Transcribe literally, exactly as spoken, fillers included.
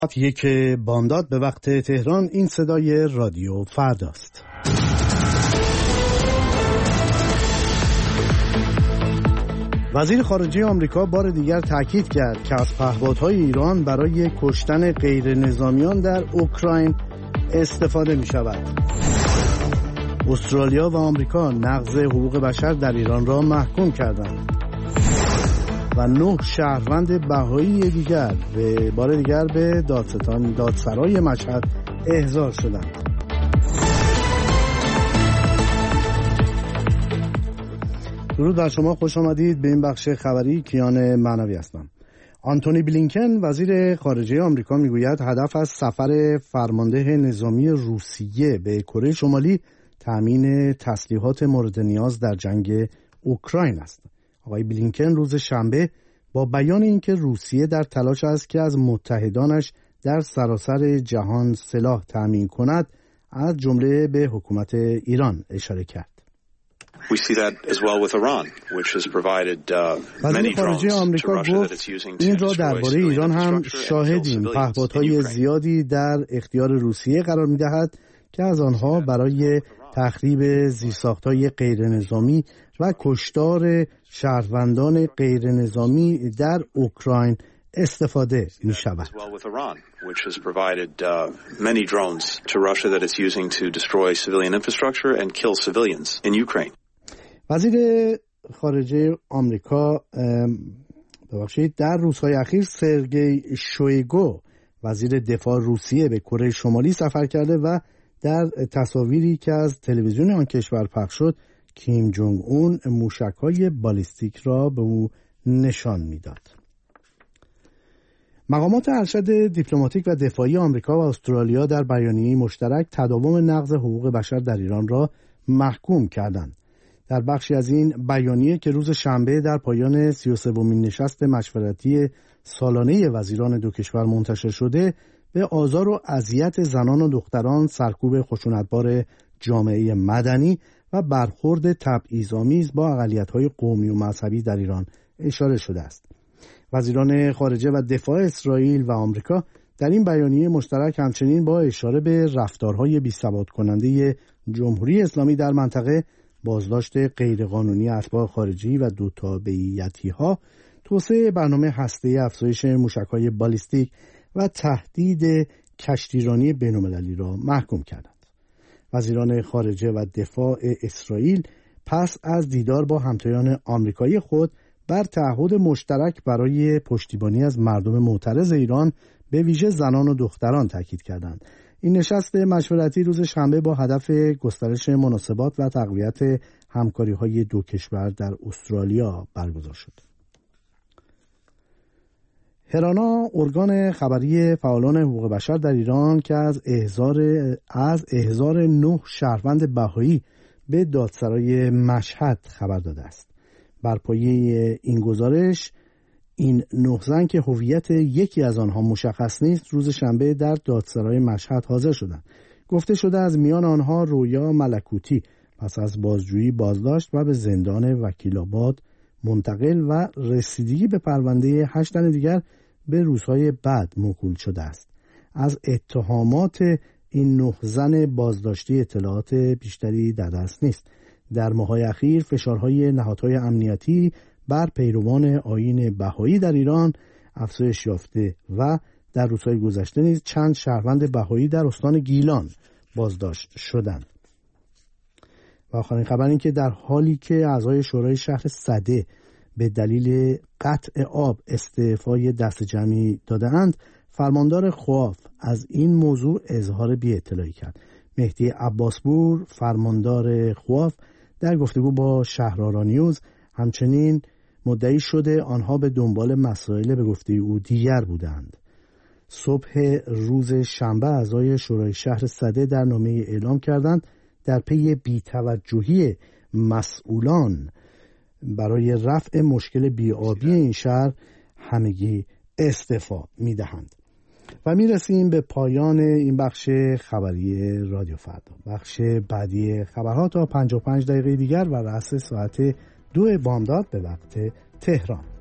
یک بامداد به وقت تهران. این صدای رادیو فرداست. وزیر خارجه آمریکا بار دیگر تاکید کرد که از پهپادهای ایران برای کشتن غیر نظامیان در اوکراین استفاده می شود. استرالیا و آمریکا نقض حقوق بشر در ایران را محکوم کردند و نه شهروند بهایی دیگر به بار دیگر به دادستان دادسرای مشهد احضار شدند. درود بر شما، خوش آمدید به این بخش خبری. کیان معنوی هستم. آنتونی بلینکن وزیر خارجه آمریکا میگوید هدف از سفر فرمانده نظامی روسیه به کره شمالی تامین تسلیحات مورد نیاز در جنگ اوکراین است. آقای بلینکن روز شنبه با بیان اینکه روسیه در تلاش است که از متحدانش در سراسر جهان سلاح تامین کند، از جمله به حکومت ایران اشاره کرد. We see that as well with Iran, which has provided uh, many drones to Russia that it's using to این را destroy درباره ایران هم civilian infrastructure and kill شاهدیم. civilians in پهپادهای Ukraine. زیادی در اختیار روسیه قرار می‌دهد که از آنها برای تخریب زیرساخت‌های غیرنظامی و کشتار شهروندان غیرنظامی در اوکراین استفاده می‌شود. As well with Iran, which has provided uh, many drones to Russia that it's using to destroy civilian infrastructure and kill civilians in Ukraine. وزیر خارجه آمریکا ببخشید در روزهای اخیر سرگئی شویگو وزیر دفاع روسیه به کره شمالی سفر کرده و در تصاویری که از تلویزیون آن کشور پخش شد، کیم جونگ اون موشک‌های بالیستیک را به او نشان می‌داد. مقامات ارشد دیپلماتیک و دفاعی آمریکا و استرالیا در بیانیه مشترک تداوم نقض حقوق بشر در ایران را محکوم کردند. در بخشی از این بیانیه که روز شنبه در پایان سی و سومین نشست مشورتی سالانه وزیران دو کشور منتشر شده، به آزار و اذیت زنان و دختران، سرکوب خشونتبار جامعه مدنی و برخورد تبعیض‌آمیز با اقلیت‌های قومی و مذهبی در ایران اشاره شده است. وزیران خارجه و دفاع اسرائیل و آمریکا در این بیانیه مشترک همچنین با اشاره به رفتارهای بی‌ثبات کننده جمهوری اسلامی در منطقه، بازداشت غیرقانونی اتباع خارجی و دو تابعیتی‌ها، توسعه برنامه هسته‌ای افزایش موشک‌های بالیستیک و تهدید کشتیرانی بین‌المللی را محکوم کردند. وزیران خارجه و دفاع اسرائیل پس از دیدار با همتایان آمریکایی خود بر تعهد مشترک برای پشتیبانی از مردم معترض ایران، به ویژه زنان و دختران، تاکید کردند. این نشست مشورتی روز شنبه با هدف گسترش مناسبات و تقویت همکاری‌های دو کشور در استرالیا برگزار شد. هرانا، ارگان خبری فعالان حقوق بشر در ایران که از احضار از احضار نه شهروند بهایی به دادسرای مشهد خبر داده است. بر پایه این گزارش، این نه زن که هویت یکی از آنها مشخص نیست، روز شنبه در دادسرای مشهد حاضر شدند. گفته شده از میان آنها رویا ملکوتی پس از بازجویی بازداشت و به زندان وکیل‌آباد منتقل و رسیدگی به پرونده هشت تن دیگر به روزهای بعد موکول شده است. از اتهامات این نه زن بازداشتی اطلاعات بیشتری در دست نیست. در ماه‌های اخیر فشارهای نهادهای امنیتی بر پیروان آیین بهایی در ایران افزایش یافته و در روزهای گذشته نیز چند شهروند بهایی در استان گیلان بازداشت شدند. و آخرین خبر این که در حالی که اعضای شورای شهر سده به دلیل قطع آب استعفای دست جمعی داده‌اند، فرماندار خواف از این موضوع اظهار بی‌اطلاعی کرد. مهدی عباسپور، فرماندار خواف، در گفتگو با شهرآرا نیوز همچنین مدعی شده آنها به دنبال مسائل به گفته او دیگر بودند. صبح روز شنبه اعضای شورای شهر سده در نامه اعلام کردند در پی بی‌توجهی مسئولان برای رفع مشکل بی‌آبی این شهر همگی استعفا می‌دهند. و میرسیم به پایان این بخش خبری رادیو فردا. بخش بعدی خبرها تا پنجاه و پنج دقیقه دیگر و رأس ساعت دو بامداد به وقت تهران.